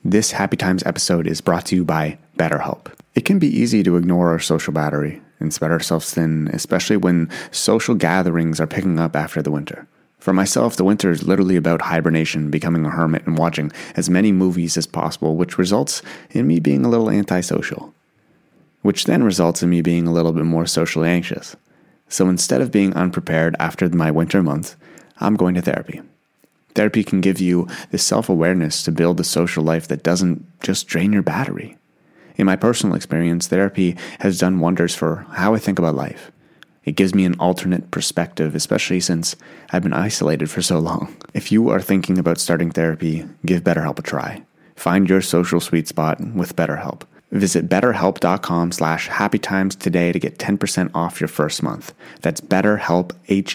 This Happy Times episode is brought to you by BetterHelp. It can be easy to ignore our social battery and spread ourselves thin, especially when social gatherings are picking up after the winter. For myself, the winter is literally about hibernation, becoming a hermit, and watching as many movies as possible, which results in me being a little antisocial, which then results in me being a little bit more socially anxious. So instead of being unprepared after my winter month, I'm going to therapy. Therapy can give you the self-awareness to build a social life that doesn't just drain your battery. In my personal experience, therapy has done wonders for how I think about life. It gives me an alternate perspective, especially since I've been isolated for so long. If you are thinking about starting therapy, give BetterHelp a try. Find your social sweet spot with BetterHelp. Visit betterhelp.com/happytimes today to get 10% off your first month. That's betterhelp,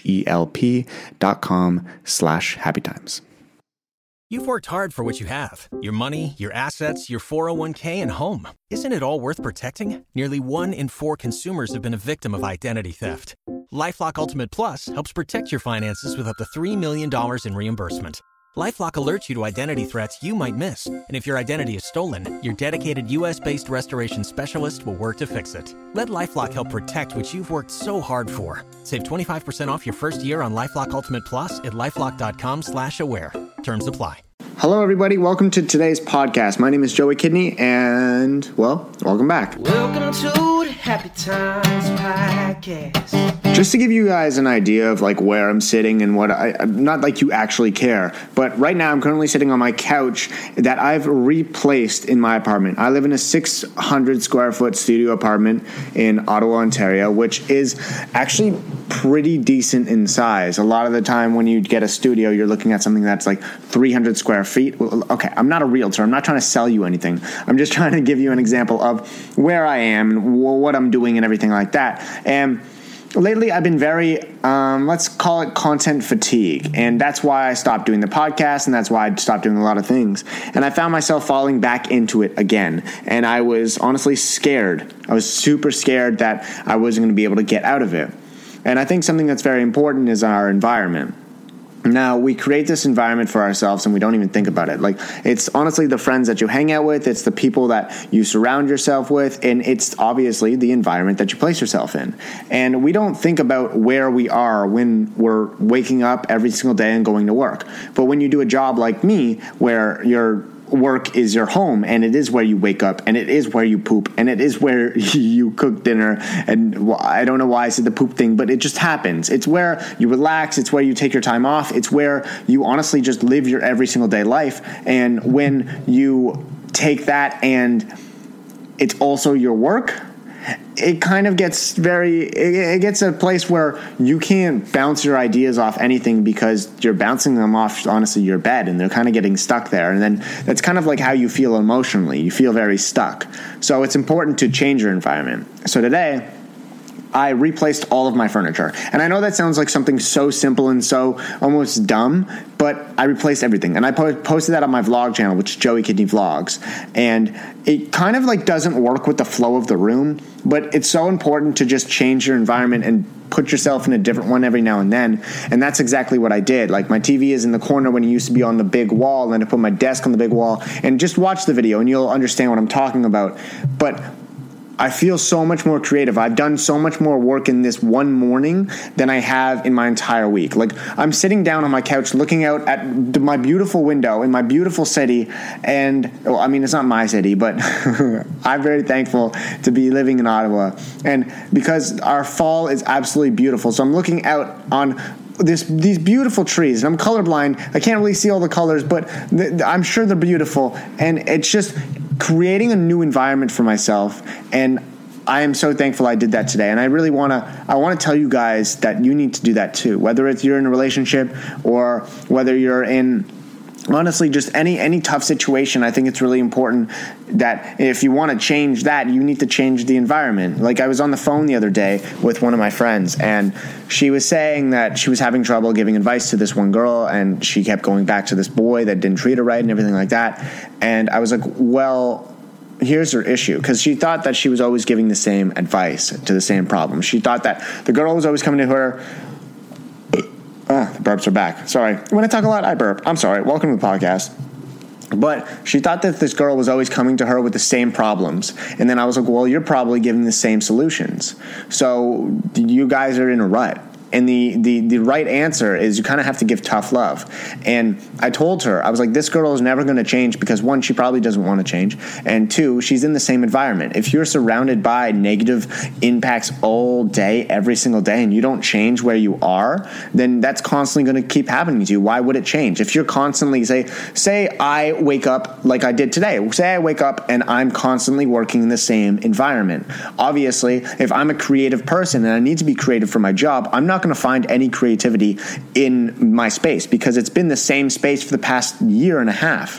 HELP.com/happytimes. You've worked hard for what you have. Your money, your assets, your 401k, and home. Isn't it all worth protecting? Nearly 1 in 4 consumers have been a victim of identity theft. LifeLock Ultimate Plus helps protect your finances with up to $3 million in reimbursement. LifeLock alerts you to identity threats you might miss. And if your identity is stolen, your dedicated U.S.-based restoration specialist will work to fix it. Let LifeLock help protect what you've worked so hard for. Save 25% off your first year on LifeLock Ultimate Plus at LifeLock.com/aware. Terms apply. Hello, everybody. Welcome to today's podcast. My name is Joey Kidney, and, well, welcome back. Welcome to the Happy Times Podcast. Just to give you guys an idea of like where I'm sitting and what not like you actually care, but right now I'm currently sitting on my couch that I've replaced in my apartment. I live in a 600 square foot studio apartment in Ottawa, Ontario, which is actually pretty decent in size. A lot of the time when you get a studio, you're looking at something that's like 300 square feet. Okay, I'm not a realtor. I'm not trying to sell you anything. I'm just trying to give you an example of where I am and what I'm doing and everything like that. And lately, I've been very, let's call it content fatigue, and that's why I stopped doing the podcast, and that's why I stopped doing a lot of things, and I found myself falling back into it again, and I was honestly scared. I was super scared that I wasn't going to be able to get out of it, and I think something that's very important is our environment. Now, we create this environment for ourselves and we don't even think about it. Like, it's honestly the friends that you hang out with, it's the people that you surround yourself with, and it's obviously the environment that you place yourself in. And we don't think about where we are when we're waking up every single day and going to work. But when you do a job like me, where your work is your home, and it is where you wake up, and it is where you poop, and it is where you cook dinner, and I don't know why I said the poop thing, but it just happens. It's where you relax, it's where you take your time off, it's where you honestly just live your every single day life, and when you take that and it's also your work, it kind of gets it gets a place where you can't bounce your ideas off anything because you're bouncing them off, honestly, your bed, and they're kind of getting stuck there. And then that's kind of like how you feel emotionally. You feel very stuck. So it's important to change your environment. So today, I replaced all of my furniture. And I know that sounds like something so simple and so almost dumb, but I replaced everything. And I posted that on my vlog channel, which is Joey Kidney Vlogs. And it kind of like doesn't work with the flow of the room, but it's so important to just change your environment and put yourself in a different one every now and then. And that's exactly what I did. Like, my TV is in the corner when it used to be on the big wall, and then I put my desk on the big wall. And just watch the video and you'll understand what I'm talking about. But I feel so much more creative. I've done so much more work in this one morning than I have in my entire week. Like, I'm sitting down on my couch looking out at my beautiful window in my beautiful city. And, well, I mean, it's not my city, but I'm very thankful to be living in Ottawa. And because our fall is absolutely beautiful. So I'm looking out on these beautiful trees, and I'm colorblind. I can't really see all the colors, but I'm sure they're beautiful. And it's just creating a new environment for myself, and I am so thankful I did that today. And I really want to tell you guys that you need to do that too, whether it's you're in a relationship or whether you're in, honestly, just any tough situation. I think it's really important that if you want to change that, you need to change the environment. Like, I was on the phone the other day with one of my friends, and she was saying that she was having trouble giving advice to this one girl, and she kept going back to this boy that didn't treat her right and everything like that. And I was like, well, here's her issue, because she thought that she was always giving the same advice to the same problem. She thought that the girl was always coming to her. The burps are back. Sorry. When I talk a lot, I burp. I'm sorry. Welcome to the podcast. But she thought that this girl was always coming to her with the same problems. And then I was like, well, you're probably giving the same solutions. So you guys are in a rut. And the right answer is you kind of have to give tough love. And I told her, I was like, this girl is never going to change because, one, she probably doesn't want to change. And two, she's in the same environment. If you're surrounded by negative impacts all day, every single day, and you don't change where you are, then that's constantly going to keep happening to you. Why would it change? If you're constantly, say I wake up like I did today. Say I wake up and I'm constantly working in the same environment. Obviously, if I'm a creative person and I need to be creative for my job, I'm not going to find any creativity in my space because it's been the same space for the past year and a half.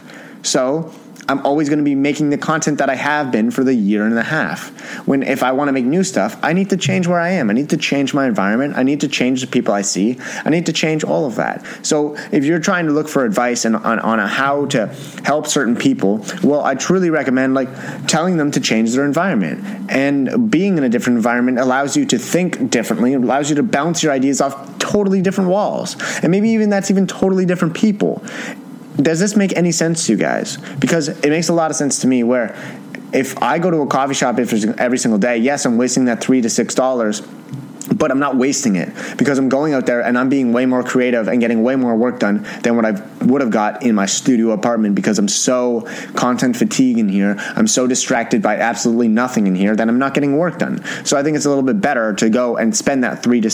So I'm always going to be making the content that I have been for the year and a half. When if I want to make new stuff, I need to change where I am. I need to change my environment. I need to change the people I see. I need to change all of that. So if you're trying to look for advice on how to help certain people, well, I truly recommend telling them to change their environment. And being in a different environment allows you to think differently. It allows you to bounce your ideas off totally different walls. And maybe even that's even totally different people. Does this make any sense to you guys? Because it makes a lot of sense to me where if I go to a coffee shop every single day, yes, I'm wasting that $3 to $6, but I'm not wasting it because I'm going out there and I'm being way more creative and getting way more work done than what I would have got in my studio apartment because I'm so content fatigued in here. I'm so distracted by absolutely nothing in here that I'm not getting work done. So I think it's a little bit better to go and spend that $3 to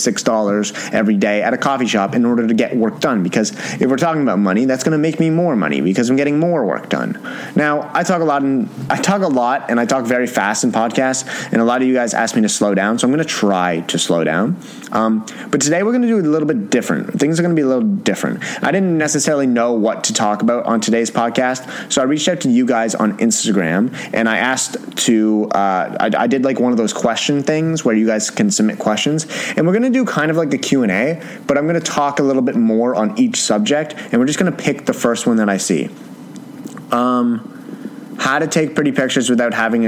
$6 every day at a coffee shop in order to get work done, because if we're talking about money, that's going to make me more money because I'm getting more work done. Now, I talk a lot and I talk very fast in podcasts, and a lot of you guys ask me to slow down, so I'm going to try to slow down. But today we're going to do it a little bit different. Things are going to be a little different. I didn't necessarily know what to talk about on today's podcast, so I reached out to you guys on Instagram, and I asked I did one of those question things where you guys can submit questions, and we're going to do kind of like the Q&A, but I'm going to talk a little bit more on each subject, and we're just going to pick the first one that I see. How to take pretty pictures without having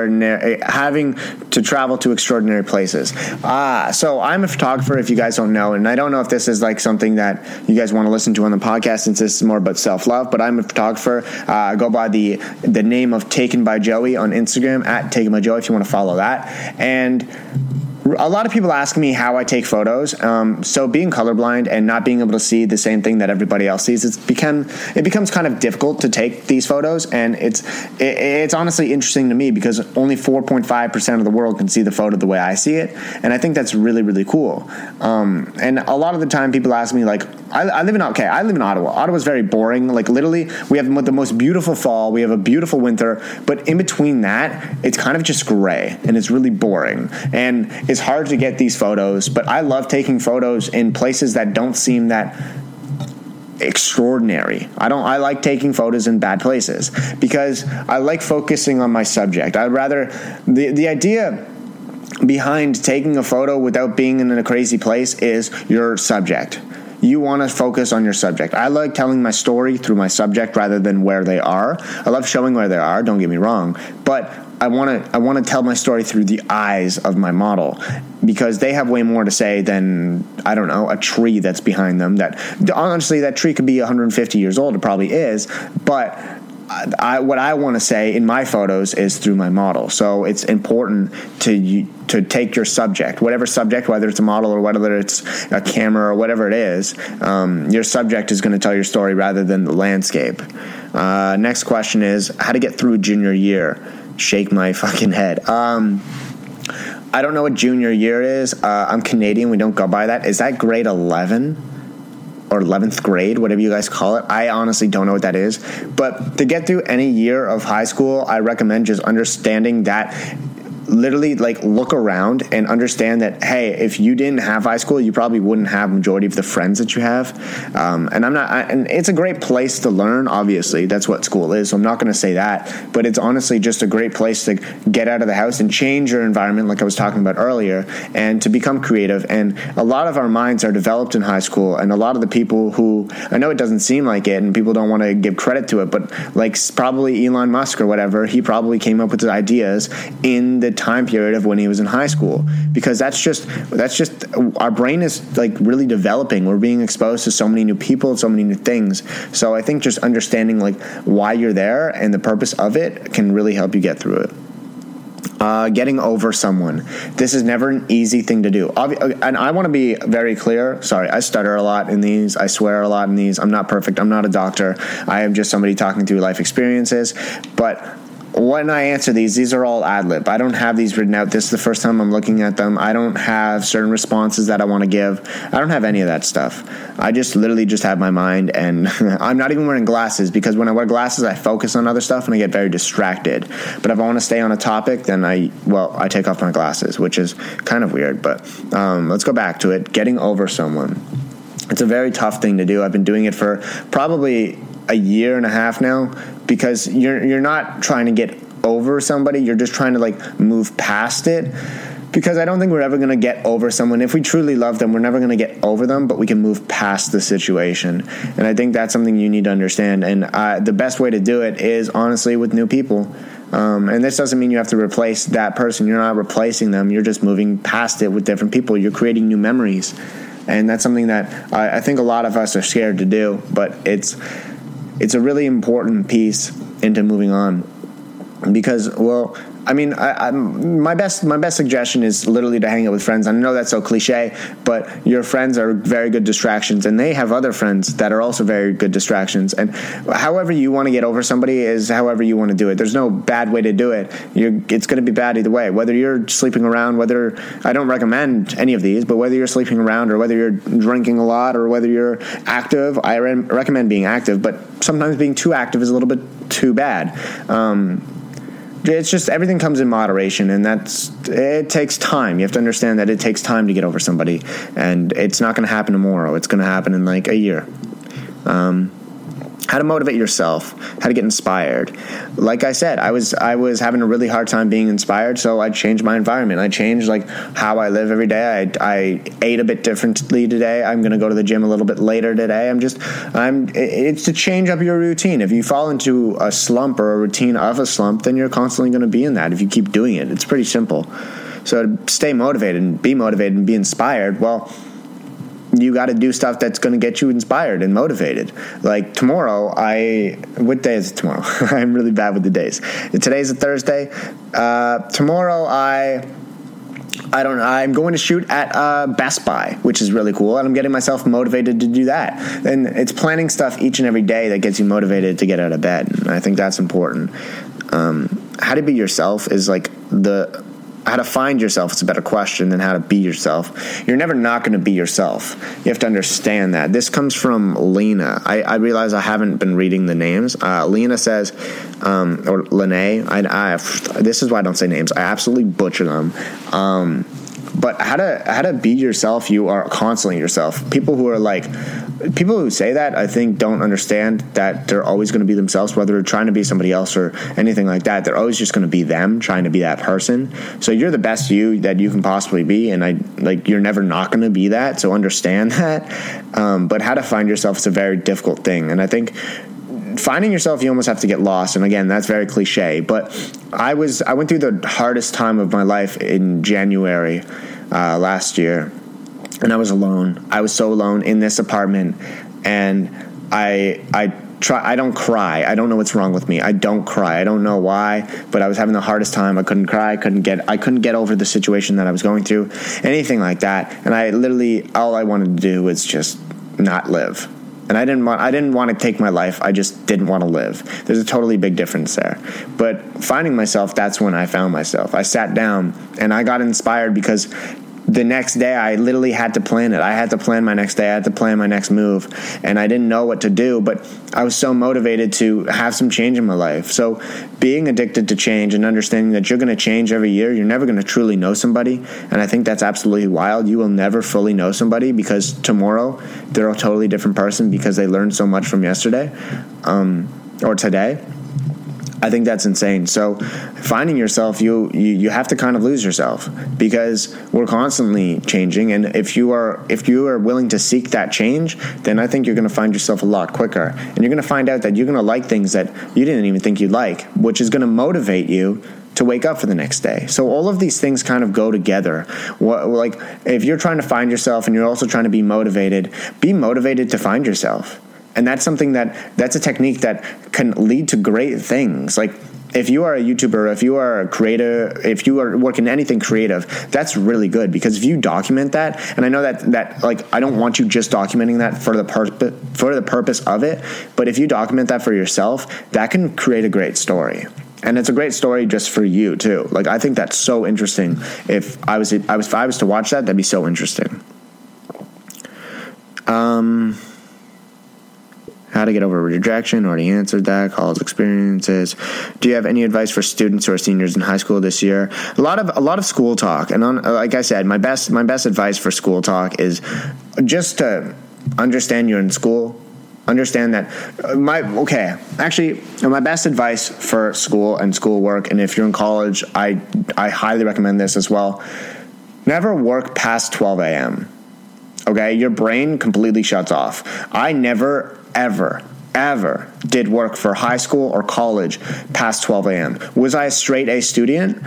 to travel to extraordinary places. So I'm a photographer, if you guys don't know, and I don't know if this is something that you guys want to listen to on the podcast since this is more about self-love, but I'm a photographer. I go by the name of Taken by Joey on Instagram, at Taken by Joey, if you want to follow that. And a lot of people ask me how I take photos. So being colorblind and not being able to see the same thing that everybody else sees, it becomes kind of difficult to take these photos. And it's honestly interesting to me because only 4.5% of the world can see the photo the way I see it. And I think that's really, really cool. And a lot of the time people ask me I live in Ottawa. Ottawa's very boring. Literally, we have the most beautiful fall. We have a beautiful winter. But in between that, it's kind of just gray. And it's really boring. And it's hard to get these photos. But I love taking photos in places that don't seem that extraordinary. I like taking photos in bad places because I like focusing on my subject. I'd rather... The idea behind taking a photo without being in a crazy place is your subject. You want to focus on your subject. I like telling my story through my subject rather than where they are. I love showing where they are, don't get me wrong, but I want to tell my story through the eyes of my model because they have way more to say than, I don't know, a tree that's behind them. That honestly, that tree could be 150 years old. It probably is, but what I want to say in my photos is through my model. So it's important to take your subject, whatever subject, whether it's a model or whether it's a camera or whatever it is, your subject is going to tell your story rather than the landscape. Next question is how to get through junior year. Shake my fucking head. I don't know what junior year is. I'm Canadian. We don't go by that. Is that grade 11? Or 11th grade, whatever you guys call it. I honestly don't know what that is. But to get through any year of high school, I recommend just understanding that literally look around and understand that, hey, if you didn't have high school, you probably wouldn't have majority of the friends that you have. And it's a great place to learn. Obviously, that's what school is. So I'm not going to say that, but it's honestly just a great place to get out of the house and change your environment, like I was talking about earlier, and to become creative. And a lot of our minds are developed in high school, and a lot of the people who, I know it doesn't seem like it, and people don't want to give credit to it, but probably Elon Musk or whatever, he probably came up with his ideas in the time period of when he was in high school, because that's just our brain is like really developing. We're being exposed to so many new people, so many new things. So I think just understanding like why you're there and the purpose of it can really help you get through it. Getting over someone. This is never an easy thing to do. And I want to be very clear. Sorry, I stutter a lot in these. I swear a lot in these. I'm not perfect. I'm not a doctor. I am just somebody talking through life experiences. But when I answer these are all ad-lib. I don't have these written out. This is the first time I'm looking at them. I don't have certain responses that I want to give. I don't have any of that stuff. I just literally just have my mind, and I'm not even wearing glasses, because when I wear glasses, I focus on other stuff and I get very distracted. But if I want to stay on a topic, then I take off my glasses, which is kind of weird. But let's go back to it. Getting over someone. It's a very tough thing to do. I've been doing it for probably a year and a half now, because you're not trying to get over somebody, you're just trying to like move past it, because I don't think we're ever going to get over someone. If we truly love them, we're never going to get over them, but we can move past the situation. And I think that's something you need to understand. And the best way to do it is honestly with new people. And this doesn't mean you have to replace that person. You're not replacing them. You're just moving past it with different people. You're creating new memories. And that's something that I think a lot of us are scared to do, but it's a really important piece into moving on, because, well, I mean, my best suggestion is literally to hang out with friends. I know that's so cliche, but your friends are very good distractions, and they have other friends that are also very good distractions. And however you want to get over somebody is however you want to do it. There's no bad way to do it. It's going to be bad either way. Whether you're sleeping around, I don't recommend any of these, but whether you're sleeping around or whether you're drinking a lot or whether you're active, I recommend being active. But sometimes being too active is a little bit too bad. It's just everything comes in moderation, and it takes time. You have to understand that it takes time to get over somebody, and it's not going to happen tomorrow. It's going to happen in like a year. How to motivate yourself, how to get inspired. Like I said, I was having a really hard time being inspired, so I changed my environment. I changed like how I live every day. I ate a bit differently today. I'm going to go to the gym a little bit later today. It's to change up your routine. If you fall into a slump or a routine of a slump, then you're constantly going to be in that if you keep doing it. It's pretty simple. So to stay motivated and be inspired, well, you got to do stuff that's going to get you inspired and motivated. Like tomorrow, what day is it tomorrow? I'm really bad with the days. Today's a Thursday. Tomorrow, I don't know. I'm going to shoot at Best Buy, which is really cool, and I'm getting myself motivated to do that. And it's planning stuff each and every day that gets you motivated to get out of bed. And I think that's important. How to be yourself is like how to find yourself is a better question than how to be yourself. You're never not going to be yourself. You have to understand that. This comes from Lena. I realize I haven't been reading the names. Lena says, or Lene. This is why I don't say names. I absolutely butcher them. But how to be yourself, you are constantly yourself. People who say that, I think, don't understand that they're always going to be themselves, whether they're trying to be somebody else or anything like that. They're always just going to be them, trying to be that person. So you're the best you that you can possibly be, and you're never not going to be that. So understand that. But how to find yourself is a very difficult thing, and I think finding yourself, you almost have to get lost. And again, that's very cliche, but I went through the hardest time of my life in January last year, and I was alone. I was so alone in this apartment, and I don't cry. I don't know what's wrong with me. I don't cry. I don't know why, but I was having the hardest time. I couldn't cry. I couldn't get over the situation that I was going through, anything like that. And I literally, all I wanted to do was just not live. And I didn't want to take my life. I just didn't want to live. There's a totally big difference there. But finding myself, that's when I found myself. I sat down and I got inspired because the next day I literally had to plan it. I had to plan my next day. I had to plan my next move. And I didn't know what to do, but I was so motivated to have some change in my life. So being addicted to change and understanding that you're going to change every year, you're never going to truly know somebody. And I think that's absolutely wild. You will never fully know somebody because tomorrow they're a totally different person because they learned so much from yesterday or today. I think that's insane. So finding yourself, you have to kind of lose yourself because we're constantly changing. And if you are willing to seek that change, then I think you're going to find yourself a lot quicker. And you're going to find out that you're going to like things that you didn't even think you'd like, which is going to motivate you to wake up for the next day. So all of these things kind of go together. Like if you're trying to find yourself and you're also trying to be motivated to find yourself. And that's something that's a technique that can lead to great things. Like if you are a YouTuber, if you are a creator, if you are working anything creative, that's really good, because if you document that, and I know that like I don't want you just documenting that for the purpose of it, but if you document that for yourself, that can create a great story. And it's a great story just for you too. Like I think that's so interesting. If I was to watch that, that'd be so interesting. How to get over rejection, already answered that. College experiences. Do you have any advice for students who are seniors in high school this year? A lot of school talk, and like I said, my best advice for school talk is just to understand you're in school. Understand that my best advice for school and schoolwork, and if you're in college, I highly recommend this as well. Never work past 12 a.m. Okay, your brain completely shuts off. I never ever did work for high school or college past 12 a.m. Was I a straight A student?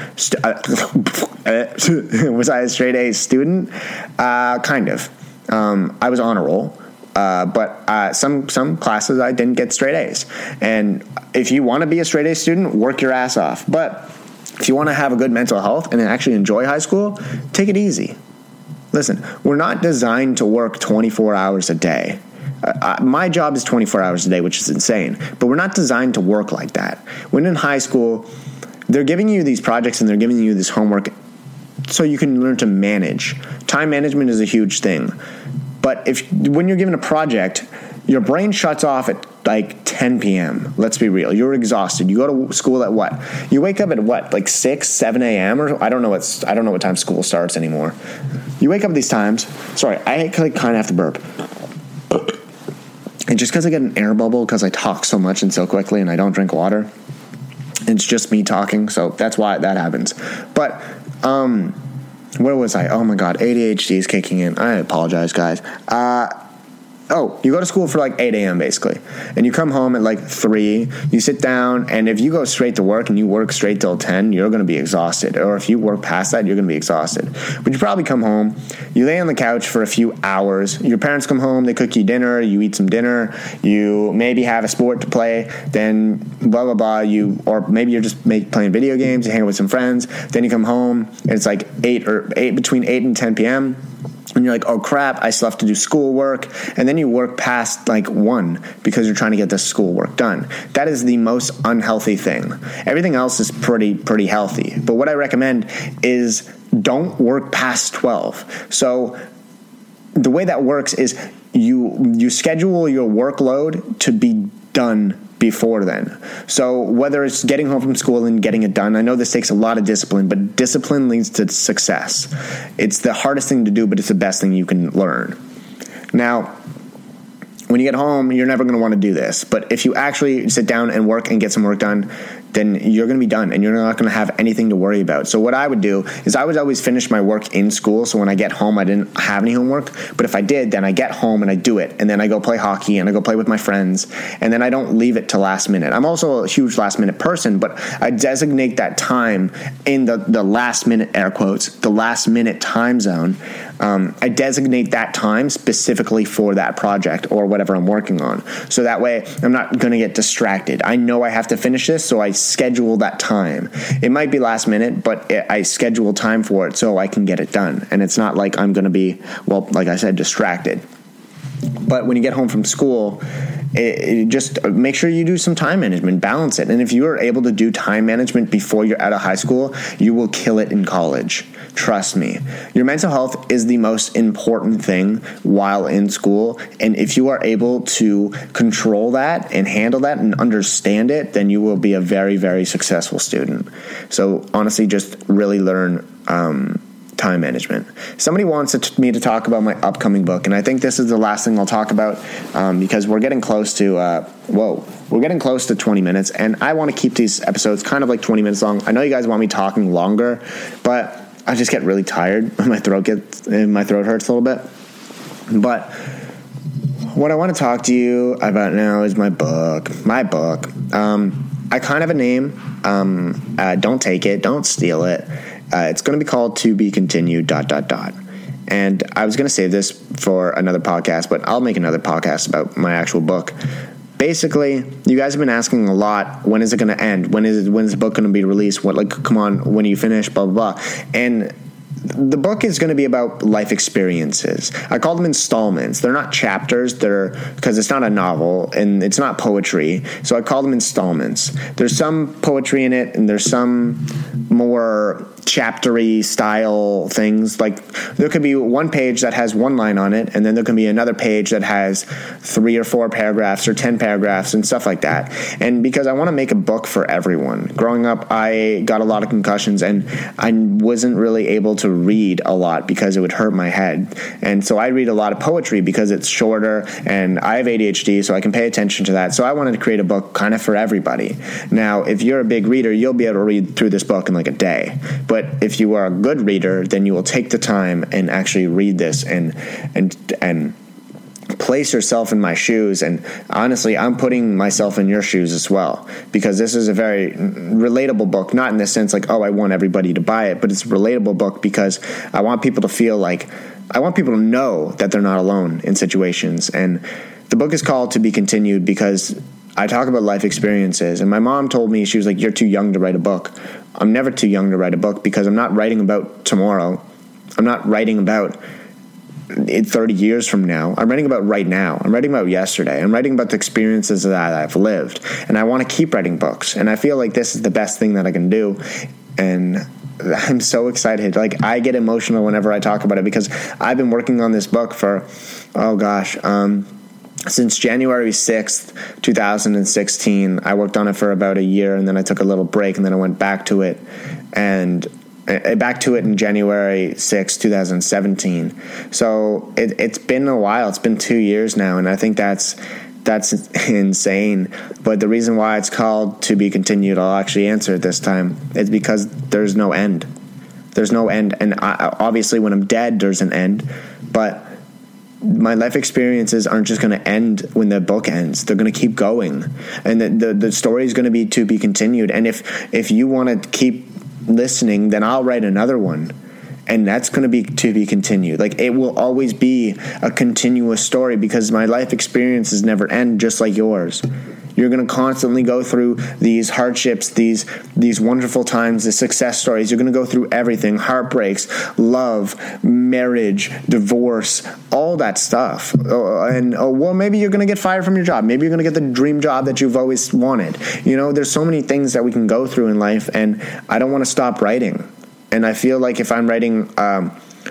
Was I a straight A student? Kind of. I was on a roll. But some classes I didn't get straight A's. And if you want to be a straight A student, work your ass off. But if you want to have a good mental health and actually enjoy high school, take it easy. Listen, we're not designed to work 24 hours a day. My job is 24 hours a day, which is insane. But we're not designed to work like that. When in high school, they're giving you these projects and they're giving you this homework so you can learn to manage. Time management is a huge thing. But when you're given a project, your brain shuts off at like 10 p.m. Let's be real. You're exhausted. You go to school at what? You wake up at what? Like 6, 7 a.m. or I don't know what time school starts anymore. You wake up at these times. Sorry, I kind of have to burp. And just because I get an air bubble because I talk so much and so quickly and I don't drink water, it's just me talking. So that's why that happens. But where was I? Oh my God, ADHD is kicking in. I apologize, guys. You go to school for like 8 a.m. basically, and you come home at like 3, you sit down, and if you go straight to work and you work straight till 10, you're going to be exhausted. Or if you work past that, you're going to be exhausted. But you probably come home, you lay on the couch for a few hours, your parents come home, they cook you dinner, you eat some dinner, you maybe have a sport to play, then blah, blah, blah, or maybe you're just playing video games, you hang out with some friends, then you come home, and it's like between 8 and 10 p.m., and you're like, oh crap, I still have to do schoolwork. And then you work past like 1 because you're trying to get the schoolwork done. That is the most unhealthy thing. Everything else is pretty healthy. But what I recommend is don't work past 12. So the way that works is you schedule your workload to be done before then. So whether it's getting home from school and getting it done, I know this takes a lot of discipline, but discipline leads to success. It's the hardest thing to do, but it's the best thing you can learn. Now, when you get home, you're never going to want to do this. But if you actually sit down and work and get some work done, then you're going to be done and you're not going to have anything to worry about. So what I would do is I would always finish my work in school. So when I get home, I didn't have any homework. But if I did, then I get home and I do it. And then I go play hockey and I go play with my friends. And then I don't leave it to last minute. I'm also a huge last minute person, but I designate that time in the last minute, air quotes, the last minute time zone. I designate that time specifically for that project or whatever I'm working on. So that way I'm not going to get distracted. I know I have to finish this, so I schedule that time. It might be last minute, but I schedule time for it so I can get it done. And it's not like I'm going to be, well, like I said, distracted. But when you get home from school, just make sure you do some time management, balance it. And if you are able to do time management before you're out of high school, you will kill it in college. Trust me. Your mental health is the most important thing while in school. And if you are able to control that and handle that and understand it, then you will be a very, very successful student. So honestly, just really learn time management. Somebody wants me to talk about my upcoming book, and I think this is the last thing I'll talk about because we're getting close to 20 minutes, and I want to keep these episodes kind of like 20 minutes long. I know you guys want me talking longer, but I just get really tired. My throat hurts a little bit. But what I want to talk to you about now is my book. I kind of have a name. Don't take it. Don't steal it. It's going to be called To Be Continued ... And I was going to save this for another podcast, but I'll make another podcast about my actual book. Basically, you guys have been asking a lot, when is it going to end? When is the book going to be released? Come on, when are you finished? Blah, blah, blah. And the book is going to be about life experiences. I call them installments. They're not chapters. Because it's not a novel and it's not poetry. So I call them installments. There's some poetry in it and there's some more chaptery style things. Like there could be one page that has one line on it, and then there can be another page that has 3 or 4 paragraphs or 10 paragraphs and stuff like that. And because I want to make a book for everyone. Growing up, I got a lot of concussions and I wasn't really able to read a lot because it would hurt my head. And so I read a lot of poetry because it's shorter, and I have ADHD, so I can pay attention to that. So I wanted to create a book kind of for everybody. Now, if you're a big reader, you'll be able to read through this book in like a day. But if you are a good reader, then you will take the time and actually read this and place yourself in my shoes. And honestly, I'm putting myself in your shoes as well, because this is a very relatable book, not in the sense like, oh, I want everybody to buy it, but it's a relatable book because I want people to feel like, I want people to know that they're not alone in situations. And the book is called To Be Continued because I talk about life experiences. And my mom told me, she was like, you're too young to write a book. I'm never too young to write a book because I'm not writing about tomorrow. I'm not writing about 30 years from now. I'm writing about right now. I'm writing about yesterday. I'm writing about the experiences that I've lived. And I want to keep writing books. And I feel like this is the best thing that I can do. And I'm so excited. Like, I get emotional whenever I talk about it because I've been working on this book for, since January 6th, 2016. I worked on it for about a year, and then I took a little break, and then I went back to it, and back to it in January 6th, 2017. So it's been a while. It's been 2 years now, and I think that's insane. But the reason why it's called To Be Continued, I'll actually answer it this time. It's because there's no end. There's no end. And obviously when I'm dead, there's an end. But my life experiences aren't just going to end when the book ends. They're going to keep going. And the story is going to be to be continued. And if you want to keep listening, then I'll write another one. And that's going to be to be continued. Like, it will always be a continuous story because my life experiences never end, just like yours. You're going to constantly go through these hardships, these wonderful times, the success stories. You're going to go through everything: heartbreaks, love, marriage, divorce, all that stuff. Well, maybe you're going to get fired from your job. Maybe you're going to get the dream job that you've always wanted. You know, there's so many things that we can go through in life, and I don't want to stop writing. And I feel like if I'm writing a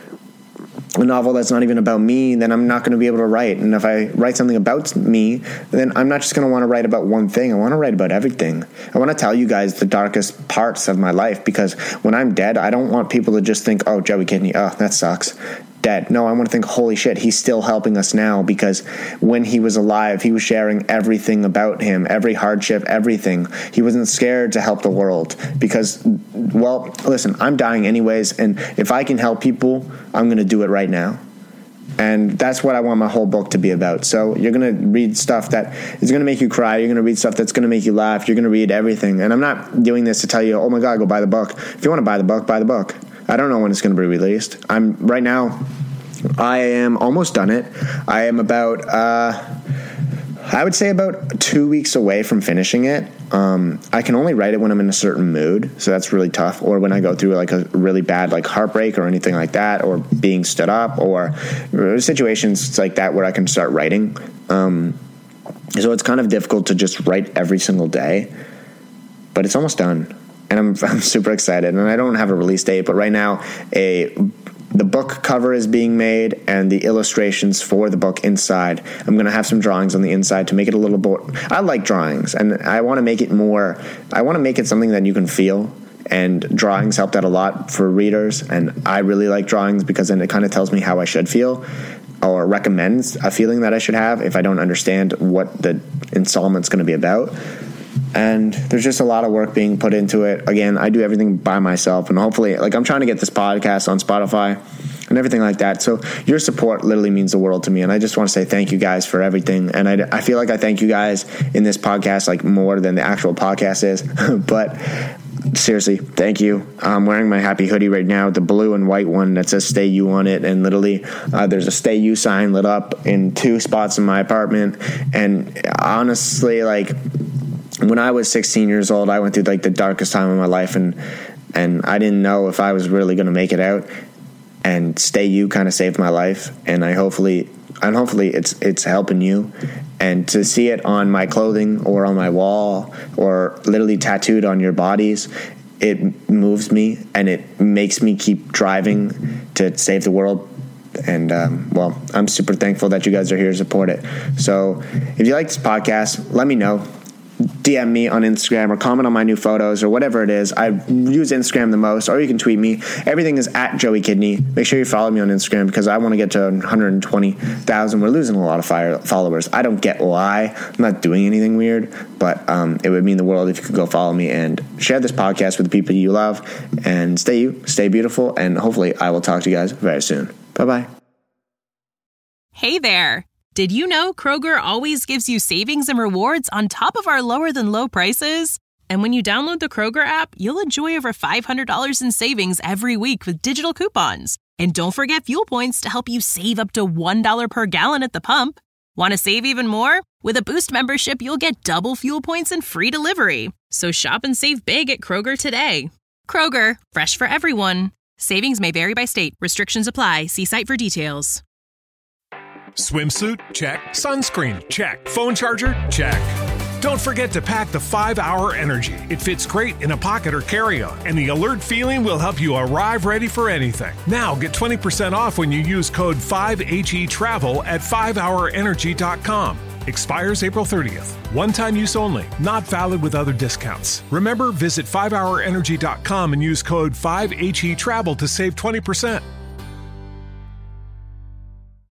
novel that's not even about me, then I'm not going to be able to write. And if I write something about me, then I'm not just going to want to write about one thing. I want to write about everything. I want to tell you guys the darkest parts of my life, because when I'm dead, I don't want people to just think, oh, Joey Kidney, oh, that sucks. Dead. No, I want to think, holy shit, he's still helping us now, because when he was alive, he was sharing everything about him, every hardship, everything. He wasn't scared to help the world because, well, listen, I'm dying anyways, and if I can help people, I'm going to do it right now. And that's what I want my whole book to be about. So you're going to read stuff that is going to make you cry. You're going to read stuff that's going to make you laugh. You're going to read everything. And I'm not doing this to tell you, oh my God, go buy the book. If you want to buy the book, buy the book. I don't know when it's going to be released. Right now, I am almost done it. I am about, I would say about 2 weeks away from finishing it. I can only write it when I'm in a certain mood, so that's really tough. Or when I go through like a really bad like heartbreak or anything like that, or being stood up, or situations like that where I can start writing. So it's kind of difficult to just write every single day, but it's almost done. And I'm super excited, and I don't have a release date, but right now the book cover is being made, and the illustrations for the book inside. I'm going to have some drawings on the inside to make it a little bit. I like drawings, and I want to make it more. I want to make it something that you can feel. And drawings help that a lot for readers, and I really like drawings because then it kind of tells me how I should feel, or recommends a feeling that I should have if I don't understand what the installment's going to be about. And there's just a lot of work being put into it. Again, I do everything by myself, and hopefully, like, I'm trying to get this podcast on Spotify. and everything like that. So your support literally means the world to me, and I just want to say thank you guys for everything. And I feel like I thank you guys in this podcast like more than the actual podcast is. But seriously, thank you. I'm wearing my happy hoodie right now, the blue and white one that says Stay You on it, and literally there's a Stay You sign lit up in 2 spots in my apartment. And honestly, like, when I was 16 years old, I went through like the darkest time of my life, and I didn't know if I was really going to make it out, and Stay You kind of saved my life, and hopefully it's helping you. And to see it on my clothing or on my wall or literally tattooed on your bodies, it moves me and it makes me keep driving to save the world. And, well, I'm super thankful that you guys are here to support it. So if you like this podcast, let me know. DM me on Instagram or comment on my new photos or whatever it is. I use Instagram the most, or you can tweet me. Everything is at Joey Kidney. Make sure you follow me on Instagram because I want to get to 120,000. We're losing a lot of followers. I don't get why. I'm not doing anything weird, but it would mean the world if you could go follow me and share this podcast with the people you love. And stay beautiful, and hopefully I will talk to you guys very soon. Bye-bye. Hey there. Did you know Kroger always gives you savings and rewards on top of our lower-than-low prices? And when you download the Kroger app, you'll enjoy over $500 in savings every week with digital coupons. And don't forget fuel points to help you save up to $1 per gallon at the pump. Want to save even more? With a Boost membership, you'll get double fuel points and free delivery. So shop and save big at Kroger today. Kroger, fresh for everyone. Savings may vary by state. Restrictions apply. See site for details. Swimsuit? Check. Sunscreen? Check. Phone charger? Check. Don't forget to pack the 5-Hour Energy. It fits great in a pocket or carry-on, and the alert feeling will help you arrive ready for anything. Now get 20% off when you use code 5HETRAVEL at 5hourenergy.com. Expires April 30th. One-time use only. Not valid with other discounts. Remember, visit 5hourenergy.com and use code 5HETRAVEL to save 20%.